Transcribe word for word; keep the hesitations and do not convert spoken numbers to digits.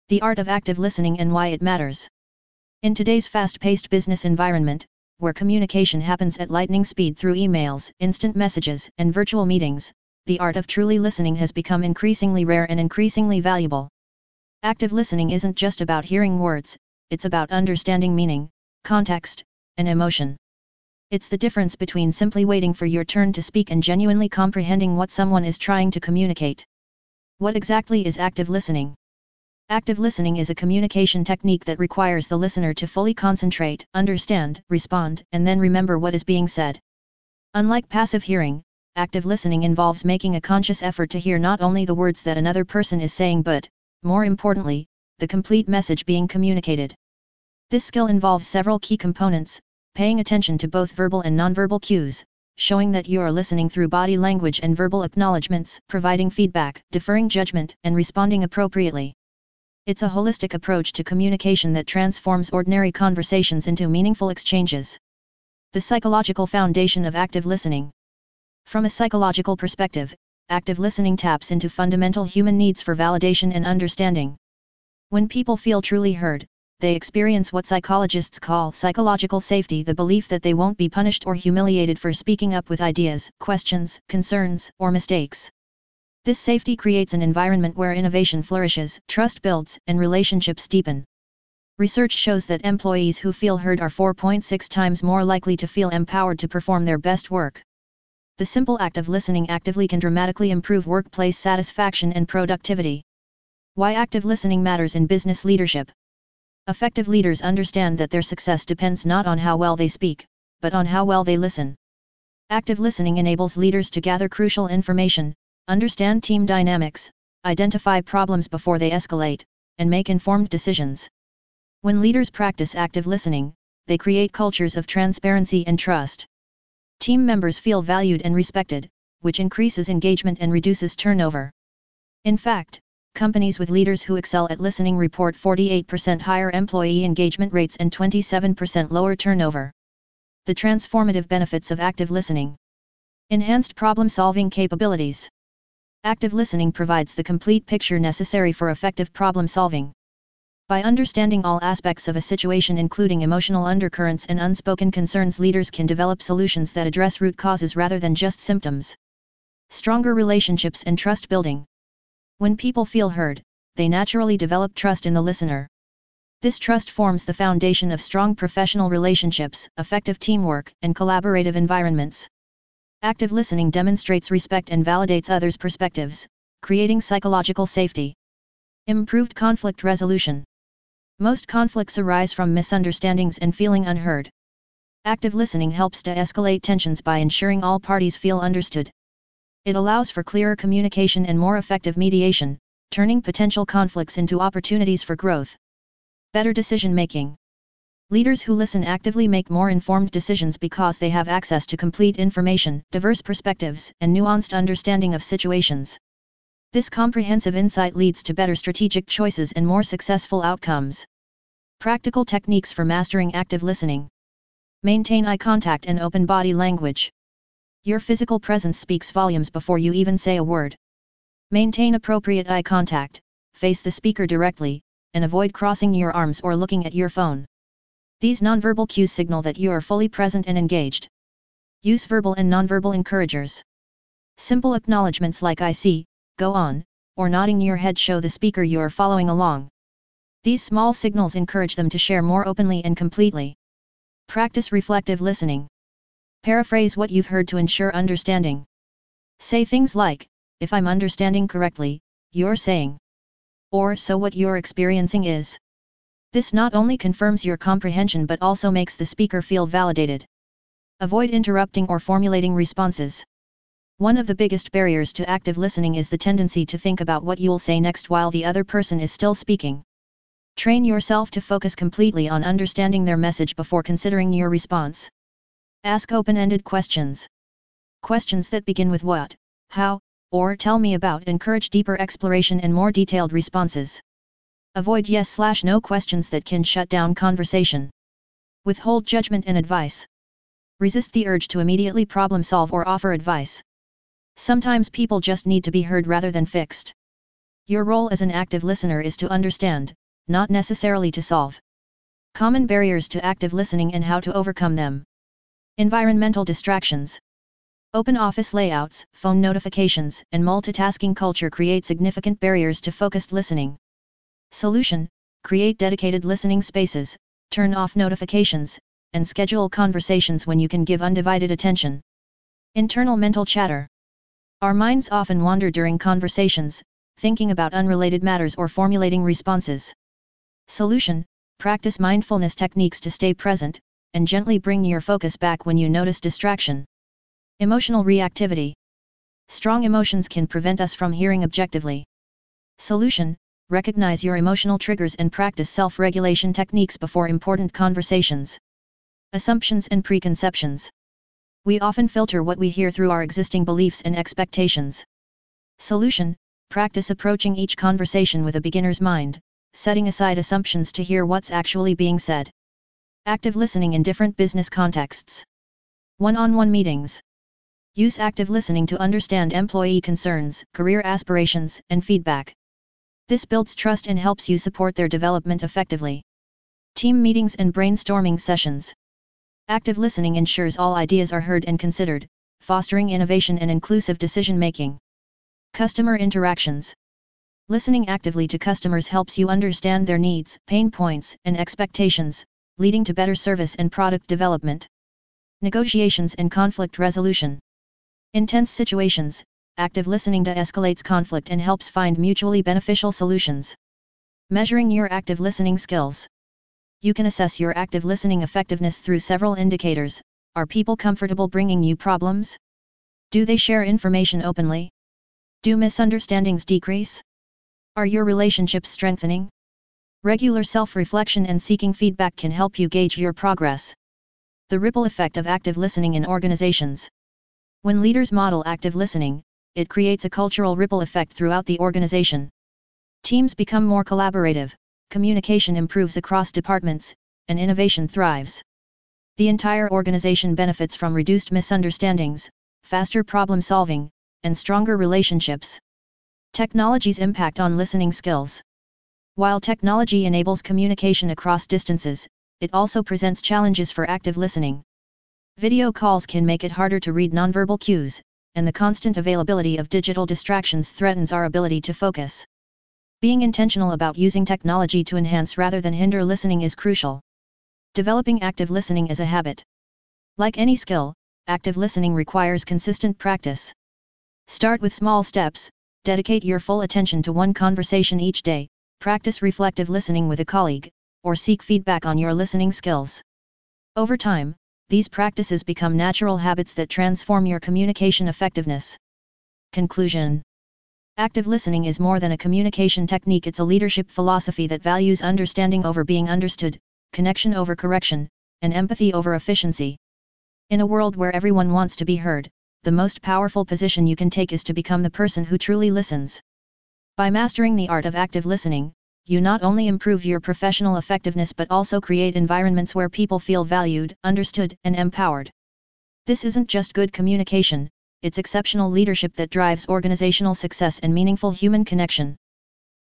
The art of active listening and why it matters. In today's fast-paced business environment, where communication happens at lightning speed through emails, instant messages, and virtual meetings, the art of truly listening has become increasingly rare and increasingly valuable. Active listening isn't just about hearing words, it's about understanding meaning, context, and emotion. It's the difference between simply waiting for your turn to speak and genuinely comprehending what someone is trying to communicate. What exactly is active listening? Active listening is a communication technique that requires the listener to fully concentrate, understand, respond, and then remember what is being said. Unlike passive hearing, active listening involves making a conscious effort to hear not only the words that another person is saying but, more importantly, the complete message being communicated. This skill involves several key components: paying attention to both verbal and nonverbal cues, showing that you are listening through body language and verbal acknowledgments, providing feedback, deferring judgment, and responding appropriately. It's a holistic approach to communication that transforms ordinary conversations into meaningful exchanges. The psychological foundation of active listening. From a psychological perspective, active listening taps into fundamental human needs for validation and understanding. When people feel truly heard, they experience what psychologists call psychological safety, the belief that they won't be punished or humiliated for speaking up with ideas, questions, concerns, or mistakes. This safety creates an environment where innovation flourishes, trust builds, and relationships deepen. Research shows that employees who feel heard are four point six times more likely to feel empowered to perform their best work. The simple act of listening actively can dramatically improve workplace satisfaction and productivity. Why active listening matters in business leadership. Effective leaders understand that their success depends not on how well they speak, but on how well they listen. Active listening enables leaders to gather crucial information, understand team dynamics, identify problems before they escalate, and make informed decisions. When leaders practice active listening, they create cultures of transparency and trust. Team members feel valued and respected, which increases engagement and reduces turnover. In fact, companies with leaders who excel at listening report forty-eight percent higher employee engagement rates and twenty-seven percent lower turnover. The transformative benefits of active listening. Enhanced problem-solving capabilities. Active listening provides the complete picture necessary for effective problem solving. By understanding all aspects of a situation, including emotional undercurrents and unspoken concerns, leaders can develop solutions that address root causes rather than just symptoms. Stronger relationships and trust building. When people feel heard, they naturally develop trust in the listener. This trust forms the foundation of strong professional relationships, effective teamwork, and collaborative environments. Active listening demonstrates respect and validates others' perspectives, creating psychological safety. Improved conflict resolution. Most conflicts arise from misunderstandings and feeling unheard. Active listening helps to escalate tensions by ensuring all parties feel understood. It allows for clearer communication and more effective mediation, turning potential conflicts into opportunities for growth. Better decision-making. Leaders who listen actively make more informed decisions because they have access to complete information, diverse perspectives, and nuanced understanding of situations. This comprehensive insight leads to better strategic choices and more successful outcomes. Practical techniques for mastering active listening. Maintain eye contact and open body language. Your physical presence speaks volumes before you even say a word. Maintain appropriate eye contact, face the speaker directly, and avoid crossing your arms or looking at your phone. These nonverbal cues signal that you are fully present and engaged. Use verbal and nonverbal encouragers. Simple acknowledgements like "I see," "go on," or nodding your head show the speaker you are following along. These small signals encourage them to share more openly and completely. Practice reflective listening. Paraphrase what you've heard to ensure understanding. Say things like, "If I'm understanding correctly, you're saying," or "so what you're experiencing is." This not only confirms your comprehension but also makes the speaker feel validated. Avoid interrupting or formulating responses. One of the biggest barriers to active listening is the tendency to think about what you'll say next while the other person is still speaking. Train yourself to focus completely on understanding their message before considering your response. Ask open-ended questions. Questions that begin with what, how, or tell me about encourage deeper exploration and more detailed responses. Avoid yes/no questions that can shut down conversation. Withhold judgment and advice. Resist the urge to immediately problem solve or offer advice. Sometimes people just need to be heard rather than fixed. Your role as an active listener is to understand, not necessarily to solve. Common barriers to active listening and how to overcome them. Environmental distractions. Open office layouts, phone notifications, and multitasking culture create significant barriers to focused listening. Solution: create dedicated listening spaces, turn off notifications, and schedule conversations when you can give undivided attention. Internal mental chatter. Our minds often wander during conversations, thinking about unrelated matters or formulating responses. Solution: practice mindfulness techniques to stay present, and gently bring your focus back when you notice distraction. Emotional reactivity. Strong emotions can prevent us from hearing objectively. Solution: recognize your emotional triggers and practice self-regulation techniques before important conversations. Assumptions and preconceptions. We often filter what we hear through our existing beliefs and expectations. Solution: practice approaching each conversation with a beginner's mind, setting aside assumptions to hear what's actually being said. Active listening in different business contexts. One-on-one meetings. Use active listening to understand employee concerns, career aspirations, and feedback. This builds trust and helps you support their development effectively. Team meetings and brainstorming sessions. Active listening ensures all ideas are heard and considered, fostering innovation and inclusive decision-making. Customer interactions. Listening actively to customers helps you understand their needs, pain points, and expectations, leading to better service and product development. Negotiations and conflict resolution. Intense situations, active listening de-escalates conflict and helps find mutually beneficial solutions. Measuring your active listening skills. You can assess your active listening effectiveness through several indicators. Are people comfortable bringing you problems? Do they share information openly? Do misunderstandings decrease? Are your relationships strengthening? Regular self-reflection and seeking feedback can help you gauge your progress. The ripple effect of active listening in organizations. When leaders model active listening, it creates a cultural ripple effect throughout the organization. Teams become more collaborative, communication improves across departments, and innovation thrives. The entire organization benefits from reduced misunderstandings, faster problem solving, and stronger relationships. Technology's impact on listening skills. While technology enables communication across distances, it also presents challenges for active listening. Video calls can make it harder to read nonverbal cues, and the constant availability of digital distractions threatens our ability to focus. Being intentional about using technology to enhance rather than hinder listening is crucial. Developing active listening as a habit. Like any skill, active listening requires consistent practice. Start with small steps, dedicate your full attention to one conversation each day, practice reflective listening with a colleague, or seek feedback on your listening skills. Over time, these practices become natural habits that transform your communication effectiveness. Conclusion. Active listening is more than a communication technique, it's a leadership philosophy that values understanding over being understood, connection over correction, and empathy over efficiency. In a world where everyone wants to be heard, the most powerful position you can take is to become the person who truly listens. By mastering the art of active listening, you not only improve your professional effectiveness but also create environments where people feel valued, understood, and empowered. This isn't just good communication, it's exceptional leadership that drives organizational success and meaningful human connection.